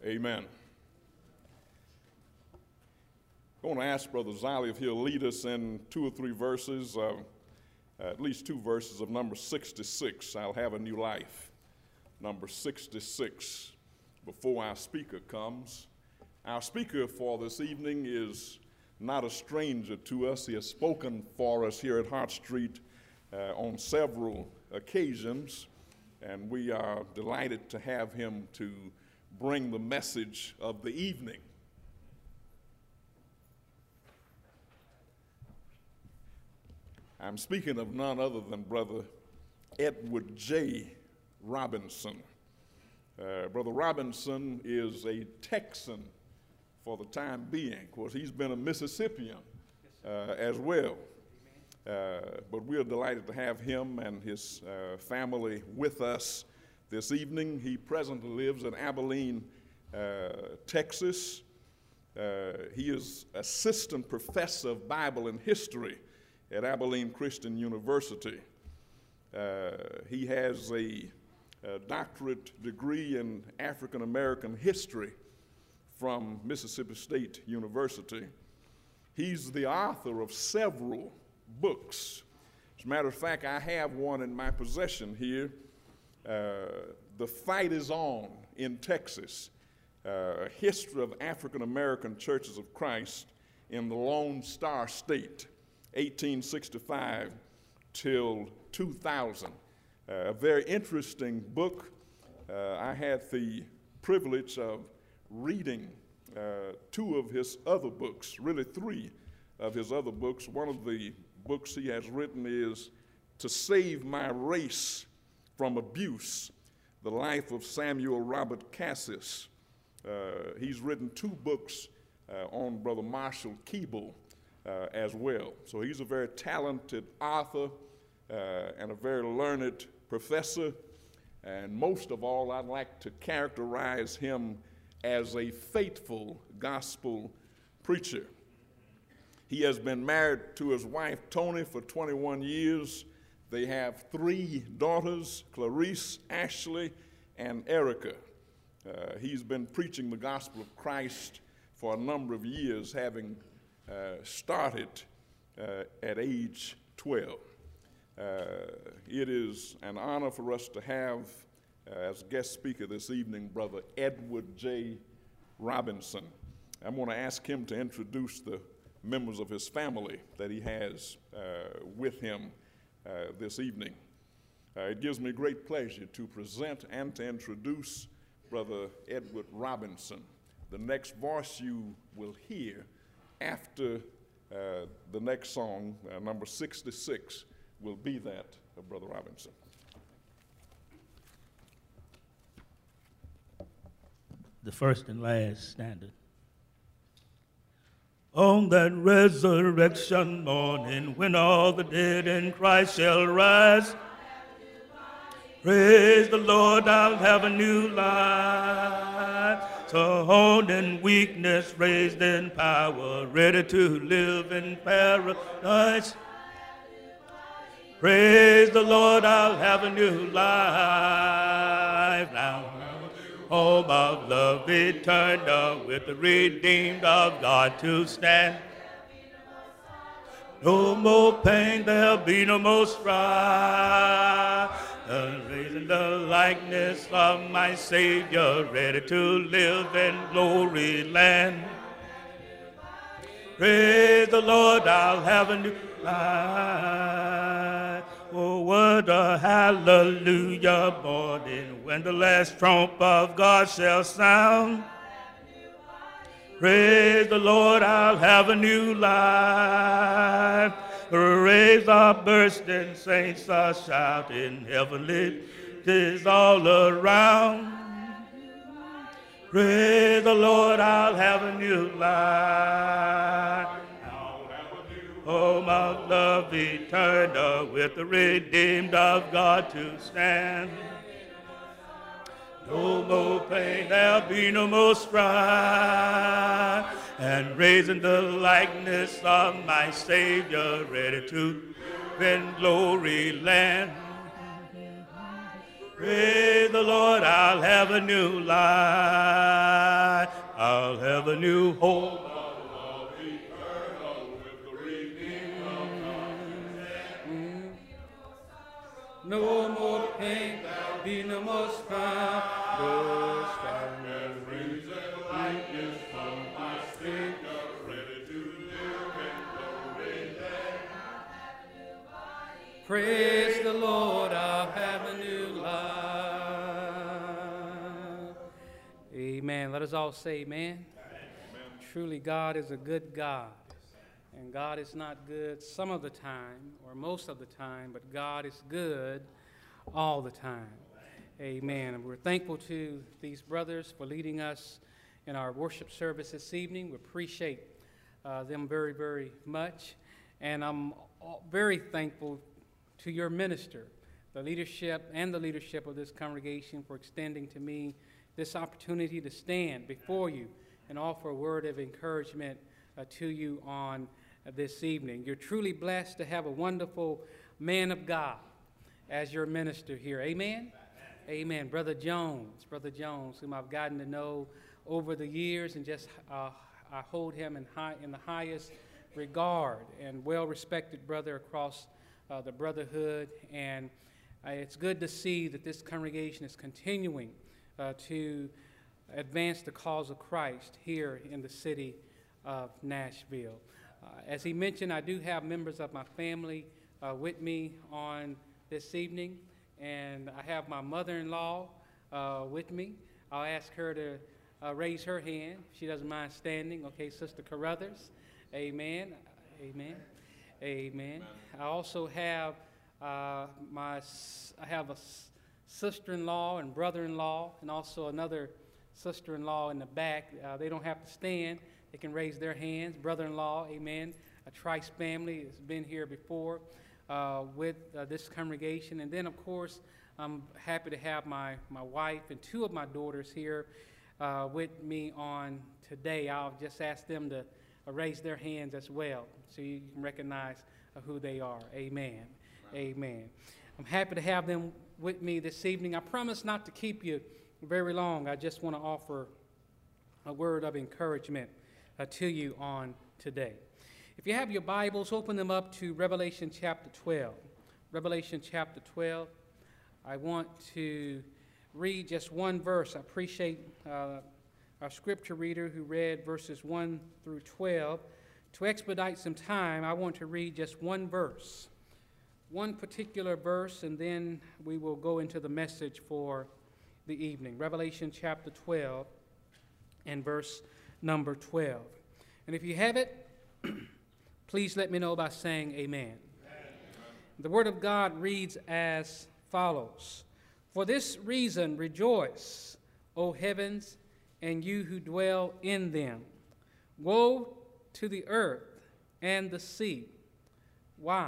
Amen. I want to ask Brother Zolly if he'll lead us in 2 or 3 verses, at least 2 verses of number 66. I'll have a new life. Number 66, before our speaker comes. Our speaker for this evening is not a stranger to us. He has spoken for us here at Hart Street on several occasions, and we are delighted to have him to bring the message of the evening. I'm speaking of none other than Brother Edward J. Robinson. Brother Robinson is a Texan for the time being. Of course, he's been a Mississippian as well. But we're delighted to have him and his family with us this evening. He presently lives in Abilene, Texas. He is assistant professor of Bible and history at Abilene Christian University. He has a doctorate degree in African American history from Mississippi State University. He's the author of several books. As a matter of fact, I have one in my possession here. The Fight is On in Texas, a history of African American Churches of Christ in the Lone Star State, 1865 till 2000. A very interesting book. I had the privilege of reading 2 of his other books, really 3 of his other books. One of the books he has written is To Save My Race from Abuse, the life of Samuel Robert Cassis. He's written 2 books on Brother Marshall Keeble as well. So he's a very talented author and a very learned professor. And most of all, I'd like to characterize him as a faithful gospel preacher. He has been married to his wife, Tony, for 21 years. They have 3 daughters, Clarice, Ashley, and Erica. He's been preaching the gospel of Christ for a number of years, having started at age 12. It is an honor for us to have as guest speaker this evening, Brother Edward J. Robinson. I'm going to ask him to introduce the members of his family that he has with him this evening. It gives me great pleasure to present and to introduce Brother Edward Robinson. The next voice you will hear after the next song, number 66, will be that of Brother Robinson. The first and last standard. On that resurrection morning, when all the dead in Christ shall rise, praise the Lord, I'll have a new life. Torn in weakness, raised in power, ready to live in paradise. Praise the Lord, I'll have a new life now. Home of love eternal, with the redeemed of God to stand. No more pain, there'll be no more strife. Raising the likeness of my Savior, ready to live in glory land. Praise the Lord, I'll have a new life. Oh, what a hallelujah morning when the last trump of God shall sound. Praise the Lord, I'll have a new life. Praise our bursting saints are shouting heavenly, 'tis all around. Praise the Lord, I'll have a new life. Home of love eternal, with the redeemed of God to stand. No more pain, there'll be no more strife. And raising the likeness of my Savior, ready to live in glory land. Praise the Lord, I'll have a new life. the new hope. No more pain, be no more strife. No strife, brings a lightness from my spirit, ready to live in glory land. Praise the Lord, I'll have a new life. Amen. Let us all say amen. Amen. Truly, God is a good God. And God is not good some of the time or most of the time, but God is good all the time. Amen. And we're thankful to these brothers for leading us in our worship service this evening. We appreciate them very, very much. And I'm very thankful to your minister, the leadership of this congregation, for extending to me this opportunity to stand before you and offer a word of encouragement to you on this evening. You're truly blessed to have a wonderful man of God as your minister here. Amen? Amen. Brother Jones, whom I've gotten to know over the years, and just I hold him in the highest regard, and well-respected brother across the brotherhood. And it's good to see that this congregation is continuing to advance the cause of Christ here in the city of Nashville. As he mentioned, I do have members of my family with me on this evening, and I have my mother-in-law with me. I'll ask her to raise her hand. She doesn't mind standing. Okay, Sister Carruthers. Amen. Amen. Amen. I also have I have a sister-in-law and brother-in-law, and also another sister-in-law in the back. They don't have to stand. They can raise their hands. Brother-in-law, amen. A Trice family has been here before with this congregation. And then, of course, I'm happy to have my wife and two of my daughters here with me on today. I'll just ask them to raise their hands as well so you can recognize who they are. Amen. Right. Amen. I'm happy to have them with me this evening. I promise not to keep you very long. I just want to offer a word of encouragement to you on today. If you have your Bibles, open them up to Revelation chapter 12. Revelation chapter 12. I want to read just one verse. I appreciate our scripture reader who read verses 1 through 12. To expedite some time, I want to read just one verse, one particular verse, and then we will go into the message for the evening. Revelation chapter 12 and verse number 12. And if you have it, please let me know by saying amen. The word of God reads as follows. For this reason rejoice, O heavens, and you who dwell in them. Woe to the earth and the sea. Why?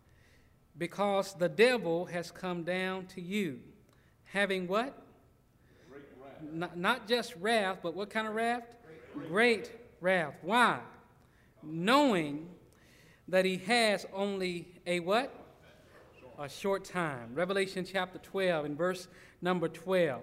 Because the devil has come down to you, having what? Great wrath. Not just wrath, but what kind of wrath? Great wrath. Why? Knowing that he has only a what? A short time. Revelation chapter 12 and verse number 12.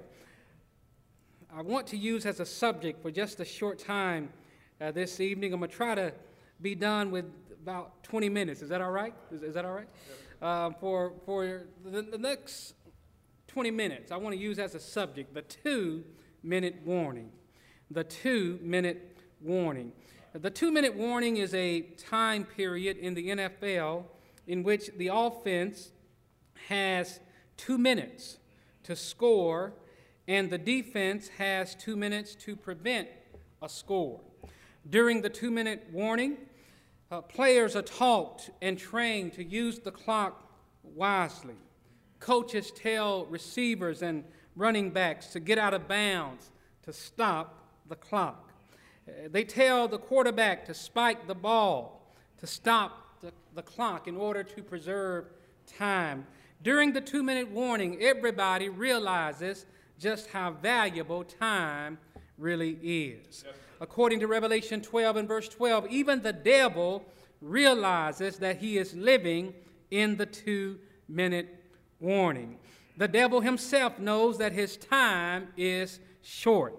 I want to use as a subject for just a short time this evening. I'm going to try to be done with about 20 minutes. Is that all right? Is that all right? Yes. For the next 20 minutes, I want to use as a subject the 2-minute warning. The 2-minute warning. The 2-minute warning is a time period in the NFL in which the offense has 2 minutes to score and the defense has 2 minutes to prevent a score. During the 2-minute warning, players are taught and trained to use the clock wisely. Coaches tell receivers and running backs to get out of bounds to stop the clock. They tell the quarterback to spike the ball to stop the clock in order to preserve time. During the 2-minute warning, everybody realizes just how valuable time really is. Yes. According to Revelation 12 and verse 12, even the devil realizes that he is living in the 2-minute warning. The devil himself knows that his time is short.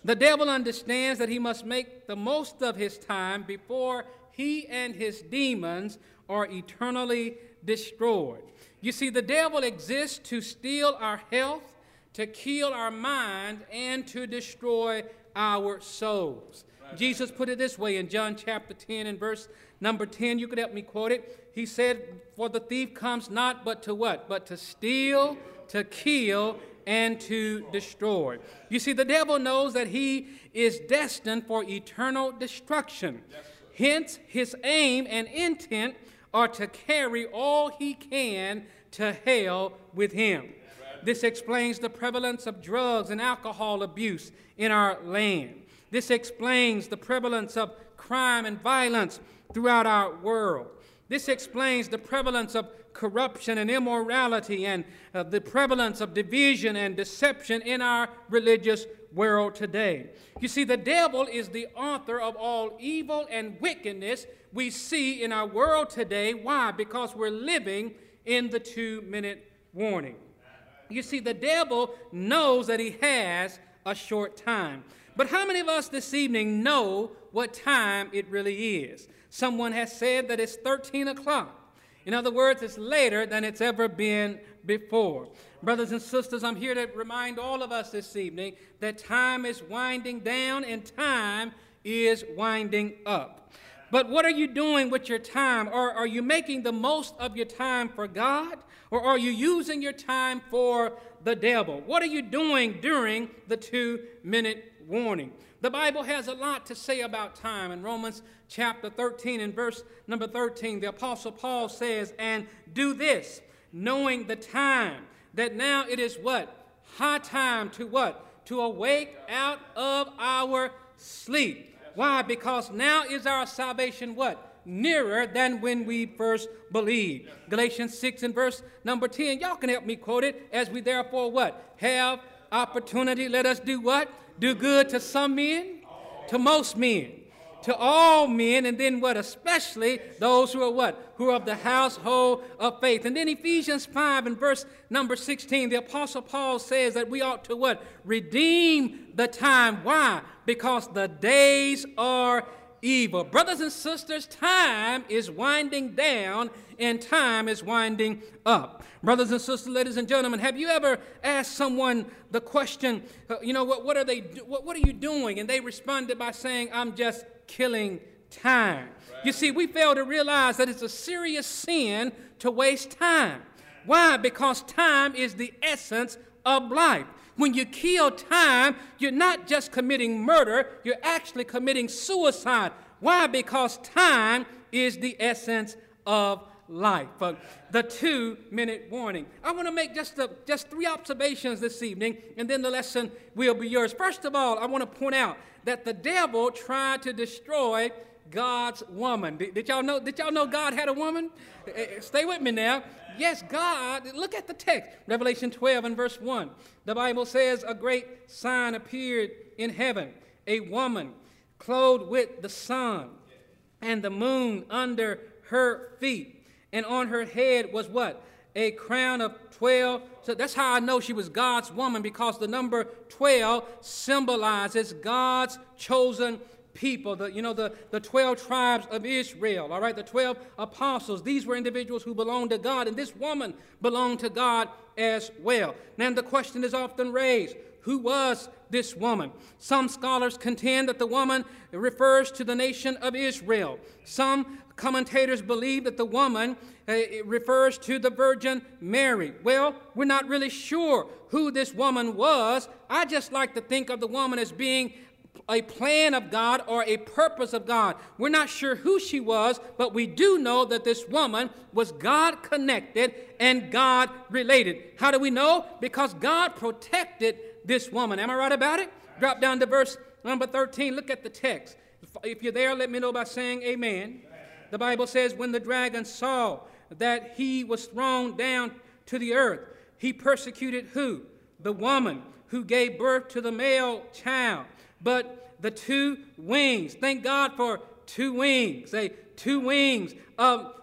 The devil understands that he must make the most of his time before he and his demons are eternally destroyed. You see, the devil exists to steal our health, to kill our mind, and to destroy our souls. Right. Jesus put it this way in John chapter 10 and verse number 10. You could help me quote it. He said, "For the thief comes not but to what? But to steal, to kill, and to destroy." You see, the devil knows that he is destined for eternal destruction. Yes, hence, his aim and intent are to carry all he can to hell with him. Right. This explains the prevalence of drugs and alcohol abuse in our land. This explains the prevalence of crime and violence throughout our world. This explains the prevalence of corruption and immorality and the prevalence of division and deception in our religious world today. You see, the devil is the author of all evil and wickedness we see in our world today. Why? Because we're living in the 2-minute warning. You see, the devil knows that he has a short time. But how many of us this evening know what time it really is? Someone has said that it's 13 o'clock. In other words, it's later than it's ever been before. Brothers and sisters, I'm here to remind all of us this evening that time is winding down and time is winding up. But what are you doing with your time? Or are you making the most of your time for God? Or are you using your time for the devil? What are you doing during the 2-minute warning? The Bible has a lot to say about time. In Romans chapter 13 and verse number 13, the Apostle Paul says, "And do this, knowing the time, that now it is" what? High time to what? To awake out of our sleep. Why? Because now is our salvation what? Nearer than when we first believed. Galatians 6 and verse number 10. Y'all can help me quote it. "As we therefore" what? "Have opportunity, let us do" what? "Do good to some men, to most men, to all men," and then what? "Especially those who are" what? "Who are of the household of faith." And then Ephesians 5 and verse number 16, the Apostle Paul says that we ought to what? "Redeem the time." Why? Because the days are evil. Brothers and sisters, time is winding down and time is winding up. Brothers and sisters, ladies and gentlemen, have you ever asked someone the question, what are you doing? And they responded by saying, "I'm just killing time." Right. You see, we fail to realize that it's a serious sin to waste time. Why? Because time is the essence of life. When you kill time, you're not just committing murder, you're actually committing suicide. Why? Because time is the essence of life. The 2-minute warning. I want to make just 3 observations this evening, and then the lesson will be yours. First of all, I want to point out that the devil tried to destroy God's woman. Did y'all know God had a woman? Stay with me now. Yes, God, look at the text. Revelation 12 and verse 1. The Bible says, "A great sign appeared in heaven, a woman clothed with the sun and the moon under her feet. And on her head was" what? "A crown of 12. So that's how I know she was God's woman, because the number 12 symbolizes God's chosen people, the 12 tribes of Israel, all right, the 12 apostles. These were individuals who belonged to God, and this woman belonged to God as well. Now, the question is often raised, who was this woman? Some scholars contend that the woman refers to the nation of Israel. Some commentators believe that the woman refers to the Virgin Mary. Well, we're not really sure who this woman was. I just like to think of the woman as being a plan of God or a purpose of God. We're not sure who she was, but we do know that this woman was God-connected and God-related. How do we know? Because God protected this woman. Am I right about it? Drop down to verse number 13. Look at the text. If you're there, let me know by saying amen. The Bible says, "When the dragon saw that he was thrown down to the earth, he persecuted" who? "The woman who gave birth to the male child. But the 2 wings," thank God for 2 wings, 2 wings of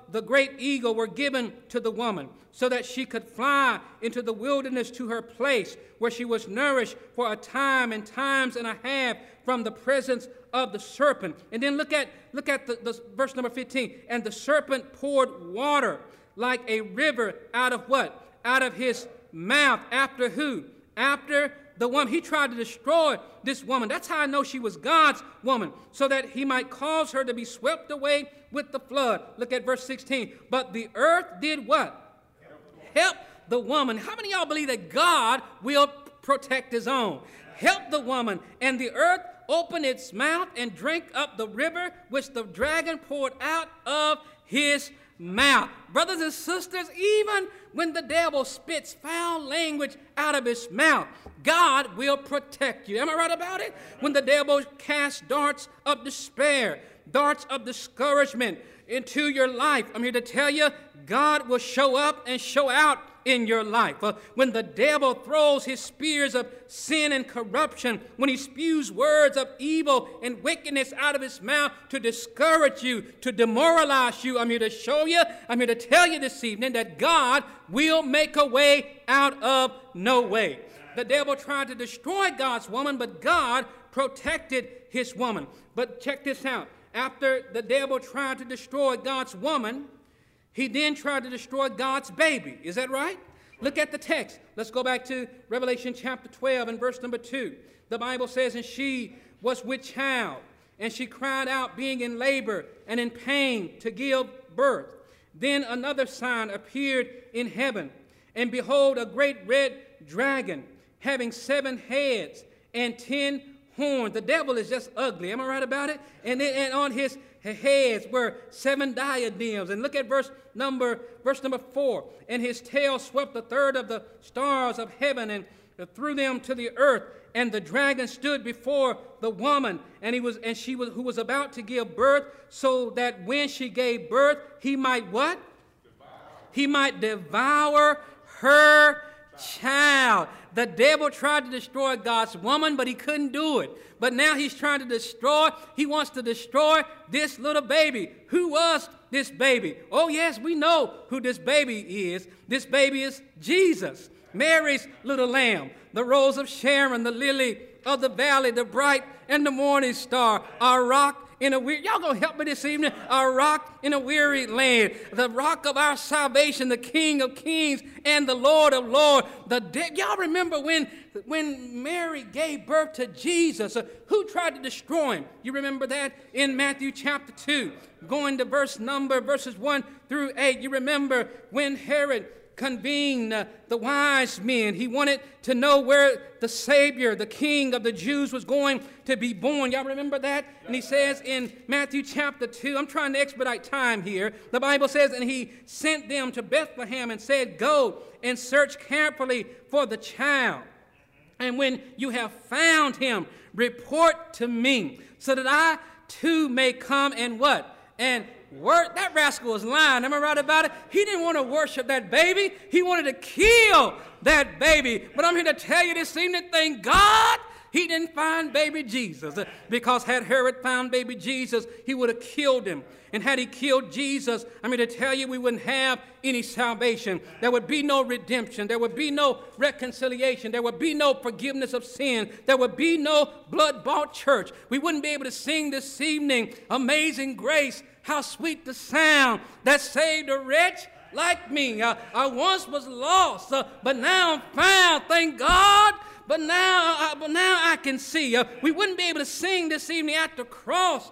the great eagle were given to the woman, so that she could fly into the wilderness to her place, where she was nourished for a time and times and a half from the presence of the serpent. And then look at the verse number 15. And the serpent poured water like a river out of what? Out of his mouth. After who? After the woman. He tried to destroy this woman. That's how I know she was God's woman, so that he might cause her to be swept away with the flood. Look at verse 16. But the earth did what? Help the woman. How many of y'all believe that God will protect his own? Help the woman. And the earth opened its mouth and drank up the river which the dragon poured out of his mouth. Brothers and sisters, even when the devil spits foul language out of his mouth, God will protect you. Am I right about it? When the devil casts darts of despair, darts of discouragement into your life, I'm here to tell you, God will show up and show out in your life. When the devil throws his spears of sin and corruption, when he spews words of evil and wickedness out of his mouth to discourage you, to demoralize you, I'm here to show you, I'm here to tell you this evening that God will make a way out of no way. The devil tried to destroy God's woman, but God protected his woman. But check this out. After the devil tried to destroy God's woman, he then tried to destroy God's baby. Is that right? Look at the text. Let's go back to Revelation chapter 12 and verse number 2. The Bible says, and she was with child, and she cried out, being in labor and in pain to give birth. Then another sign appeared in heaven, and behold, a great red dragon, having 7 heads and 10 horns. The devil is just ugly. Am I right about it? And on his heads were 7 diadems. And look at verse number 4. And his tail swept a third of the stars of heaven and threw them to the earth. And the dragon stood before the woman, who was about to give birth, so that when she gave birth, he might what? He might devour her child. The devil tried to destroy God's woman, but he couldn't do it. But now he wants to destroy this little baby. Who was this baby? Oh, yes, we know who this baby is. This baby is Jesus, Mary's little lamb, the rose of Sharon, the lily of the valley, the bright and the morning star, our rock in a weary, y'all gonna help me this evening, our rock in a weary land, the rock of our salvation, the King of kings and the Lord of lords. Y'all remember when Mary gave birth to Jesus, who tried to destroy him? You remember that in Matthew chapter 2, going to verses 1 through 8. You remember when Herod convened the wise men. He wanted to know where the Savior, the King of the Jews, was going to be born. Y'all remember that? And he says in Matthew chapter 2, I'm trying to expedite time here. The Bible says, and he sent them to Bethlehem and said, go and search carefully for the child. And when you have found him, report to me, so that I too may come and what? And that rascal was lying. Am I right about it? He didn't want to worship that baby. He wanted to kill that baby. But I'm here to tell you this evening, thank God he didn't find baby Jesus. Because had Herod found baby Jesus, he would have killed him. And had he killed Jesus, I'm here to tell you we wouldn't have any salvation. There would be no redemption. There would be no reconciliation. There would be no forgiveness of sin. There would be no blood-bought church. We wouldn't be able to sing this evening, Amazing Grace, how sweet the sound that saved a wretch like me. I once was lost, but now I'm found, thank God. But now I can see. We wouldn't be able to sing this evening at the cross,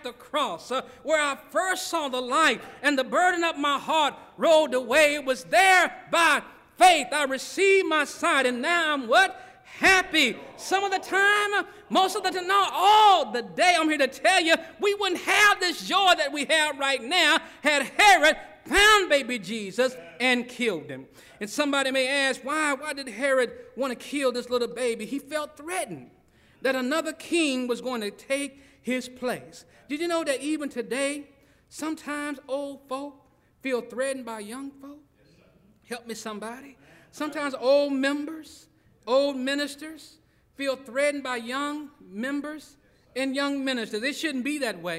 where I first saw the light and the burden of my heart rolled away. It was there by faith. I received my sight, and now I'm what? Happy. Some of the time, most of the time, not all the day. I'm here to tell you, we wouldn't have this joy that we have right now had Herod found baby Jesus and killed him. And somebody may ask, why did Herod want to kill this little baby? He felt threatened that another king was going to take his place. Did you know that even today, sometimes old folk feel threatened by young folk? Help me, somebody. Sometimes old members, old ministers feel threatened by young members and young ministers. It shouldn't be that way.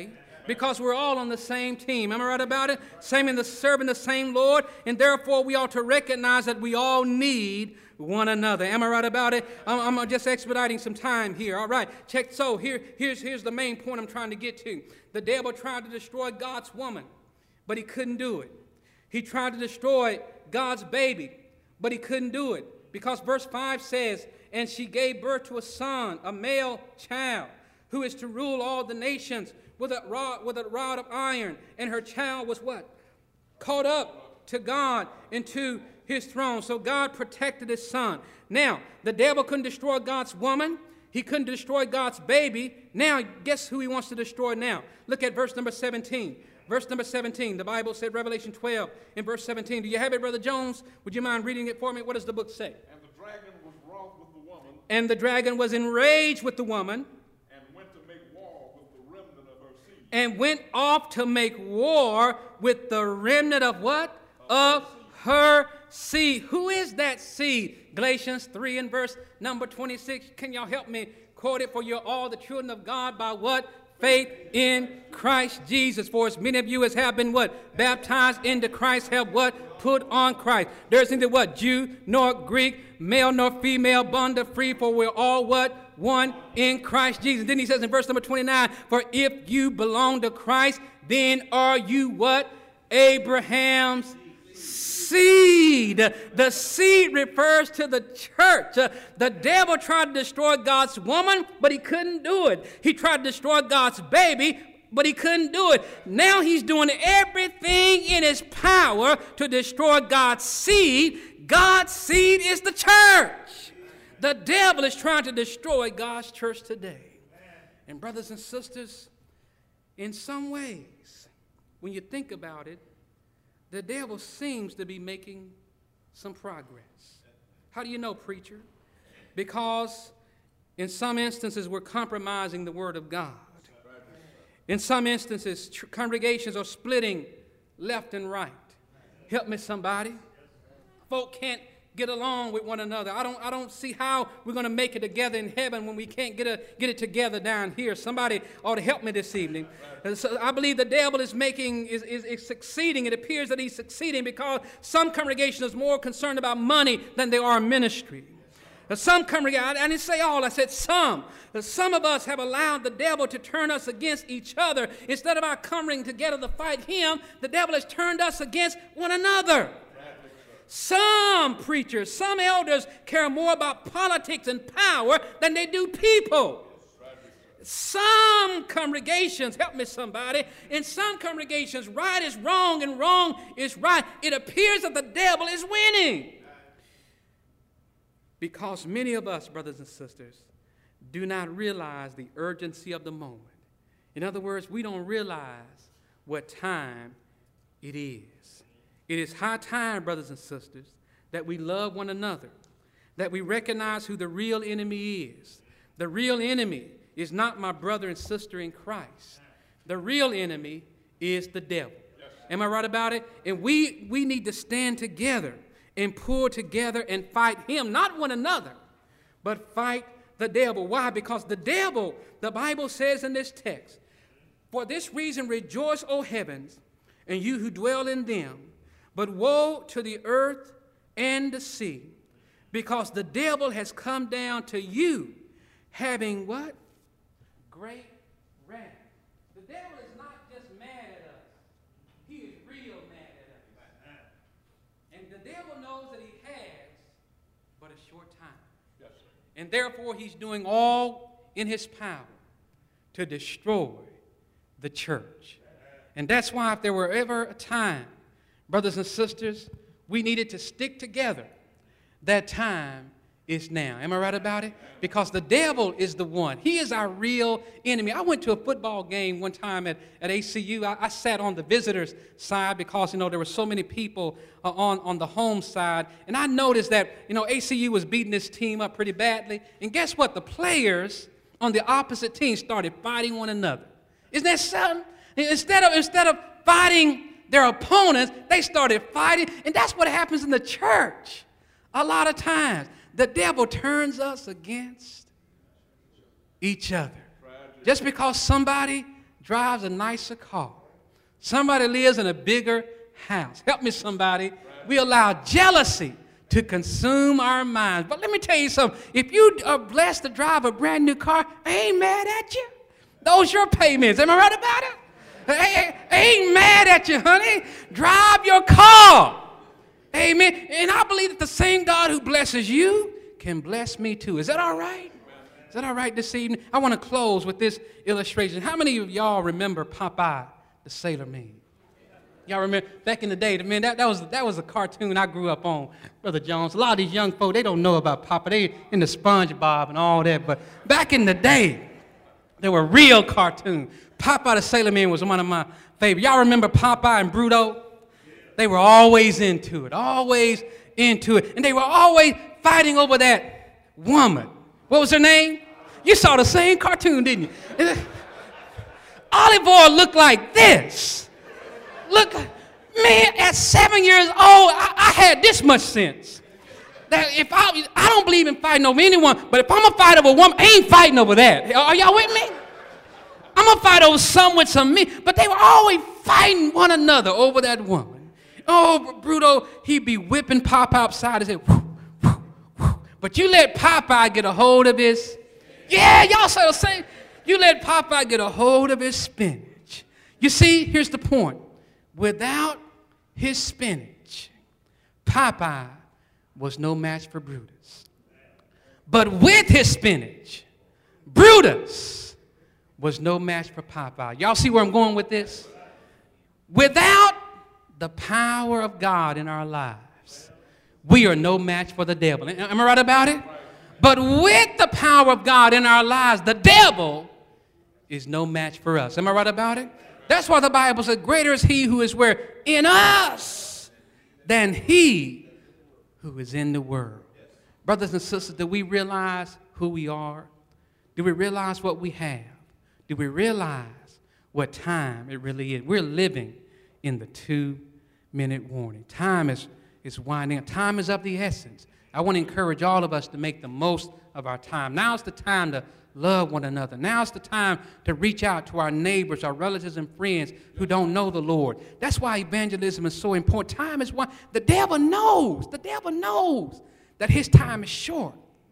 because we're all on the same team. Am I right about it? Same in the serving the same Lord, and therefore we ought to recognize that we all need one another. Am I right about it? I'm just expediting some time here. All right, check. So here's the main point I'm trying to get to. The devil tried to destroy God's woman, but he couldn't do it. He tried to destroy God's baby, but he couldn't do it, because verse 5 says, and she gave birth to a son, a male child, who is to rule all the nations with a rod of iron. And her child was what? Caught up to God and to his throne. So God protected his son. Now, the devil couldn't destroy God's woman. He couldn't destroy God's baby. Now, guess who he wants to destroy now? Look at verse number 17. Verse number 17, the Bible said, Revelation 12, in verse 17. Do you have it, Brother Jones? Would you mind reading it for me? What does the book say? And the dragon was wroth with the woman. And the dragon was enraged with the woman. And went to make war with the remnant of her seed. And went off to make war with the remnant of what? Of her seed. Who is that seed? Galatians 3 and verse number 26. Can y'all help me quote it? For you're all the children of God by what? Faith in Christ Jesus. For as many of you as have been what? Baptized into Christ have what? Put on Christ. There's neither what? Jew nor Greek, male nor female, bond or free, for we're all what? One in Christ Jesus. Then he says in verse number 29, for if you belong to Christ, then are you what? Abraham's seed. The seed refers to the church. The devil tried to destroy God's woman, but he couldn't do it. He tried to destroy God's baby, but he couldn't do it. Now he's doing everything in his power to destroy God's seed. God's seed is the church. The devil is trying to destroy God's church today. And brothers and sisters, in some ways, when you think about it, the devil seems to be making some progress. How do you know, preacher? Because in some instances, we're compromising the Word of God. In some instances, congregations are splitting left and right. Help me, somebody. Folk can't get along with one another. I don't see how we're going to make it together in heaven when we can't get it together down here. Somebody ought to help me this evening. So I believe the devil is succeeding. It appears that he's succeeding because some congregations are more concerned about money than they are ministry. Some congregations, I didn't say all, I said some. Some of us have allowed the devil to turn us against each other. Instead of our coming together to fight him, the devil has turned us against one another. Some preachers, some elders care more about politics and power than they do people. Some congregations, help me somebody, in some congregations, right is wrong and wrong is right. It appears that the devil is winning. Because many of us, brothers and sisters, do not realize the urgency of the moment. In other words, we don't realize what time it is. It is high time, brothers and sisters, that we love one another, that we recognize who the real enemy is. The real enemy is not my brother and sister in Christ. The real enemy is the devil. Am I right about it? And we need to stand together and pull together and fight him, not one another, but fight the devil. Why? Because the devil, the Bible says in this text, for this reason rejoice, O heavens, and you who dwell in them. But woe to the earth and the sea, because the devil has come down to you, having what? Great wrath. The devil is not just mad at us. He is real mad at us. And the devil knows that he has but a short time. Yes, sir. And therefore he's doing all in his power to destroy the church. And that's why if there were ever a time, brothers and sisters, we needed to stick together, that time is now. Am I right about it? Because the devil is the one. He is our real enemy. I went to a football game one time at ACU. I sat on the visitors' side because, there were so many people on the home side. And I noticed that, ACU was beating this team up pretty badly. And guess what? The players on the opposite team started fighting one another. Isn't that something? Instead of fighting their opponents, they started fighting. And that's what happens in the church a lot of times. The devil turns us against each other. Just because somebody drives a nicer car. Somebody lives in a bigger house. Help me, somebody. We allow jealousy to consume our minds. But let me tell you something. If you are blessed to drive a brand new car, I ain't mad at you. Those your payments. Am I right about it? I ain't mad at you, honey. Drive your car. Amen. And I believe that the same God who blesses you can bless me too. Is that all right? Is that all right this evening? I want to close with this illustration. How many of y'all remember Popeye the Sailor Man? Y'all remember back in the day, man, that was a cartoon I grew up on, Brother Jones. A lot of these young folk, they don't know about Popeye. They in the SpongeBob and all that. But back in the day, they were real cartoons. Popeye the Sailor Man was one of my favorites. Y'all remember Popeye and Bruto? They were always into it, always into it. And they were always fighting over that woman. What was her name? You saw the same cartoon, didn't you? Olive Oyl looked like this. Look, man, at 7 years old, I had this much sense. That if I don't believe in fighting over anyone, but if I'm going to fight over a woman, I ain't fighting over that. Are y'all with me? I'm going to fight over some with some me. But they were always fighting one another over that woman. Oh, Bruto, he'd be whipping Popeye upside his head. But you let Popeye get a hold of his, yeah, y'all say the same. You let Popeye get a hold of his spinach. You see, here's the point. Without his spinach, Popeye was no match for Brutus. But with his spinach, Brutus was no match for Popeye. Y'all see where I'm going with this? Without the power of God in our lives, we are no match for the devil. Am I right about it? But with the power of God in our lives, the devil is no match for us. Am I right about it? That's why the Bible says, greater is he who is where? In us than he who is in the world. Brothers and sisters, do we realize who we are? Do we realize what we have? Do we realize what time it really is? We're living in the 2-minute warning. Time is winding up. Time is of the essence. I want to encourage all of us to make the most of our time. Now's the time to love one another. Now's the time to reach out to our neighbors, our relatives and friends who don't know the Lord. That's why evangelism is so important. Time is one. The devil knows that his time is short.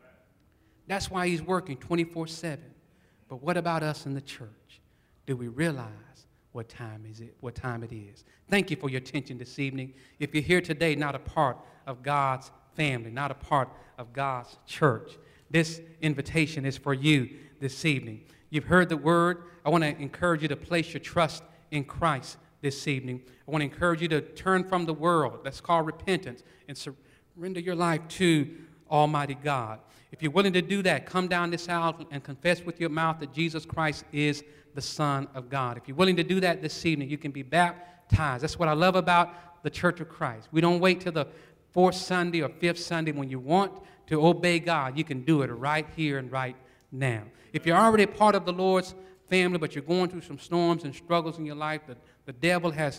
That's why he's working 24/7. But what about us in the church? Do we realize what time it is? Thank you for your attention this evening. If you're here today not a part of God's family, not a part of God's church, this invitation is for you this evening. You've heard the word. I want to encourage you to place your trust in Christ this evening. I want to encourage you to turn from the world. That's called repentance, and surrender your life to Almighty God. If you're willing to do that, come down this aisle and confess with your mouth that Jesus Christ is the Son of God. If you're willing to do that this evening, you can be baptized. That's what I love about the Church of Christ. We don't wait till the 4th Sunday or 5th Sunday. When you want to obey God, you can do it right here and right now. If you're already a part of the Lord's family, but you're going through some storms and struggles in your life, the devil has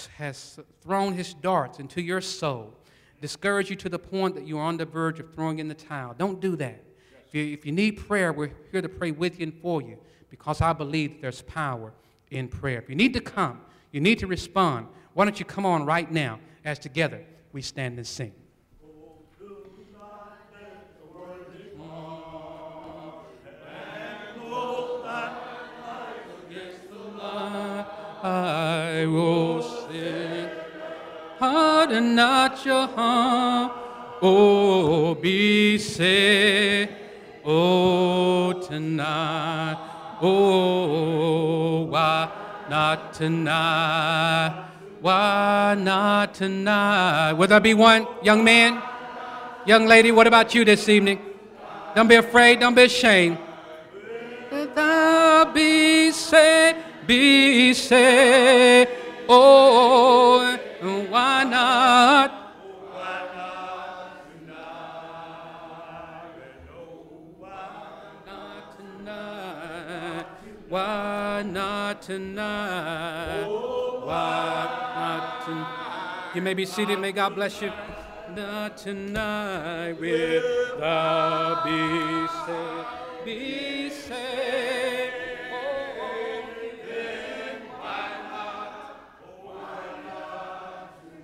thrown his darts into your soul, discouraged you to the point that you're on the verge of throwing in the towel. Don't do that. If you need prayer, we're here to pray with you and for you, because I believe that there's power in prayer. If you need to come, you need to respond, why don't you come on right now as together we stand and sing. I will sing, harden not your heart, oh, be saved, oh, tonight, oh, why not tonight, why not tonight? Will there be one, young man, young lady, what about you this evening? Don't be afraid, don't be ashamed. Thou be saved. Be saved, oh, why not? Why not tonight? Why not tonight? Why not tonight? Why not tonight? You may be seated. May God bless you. Not tonight will thou be saved. Be saved.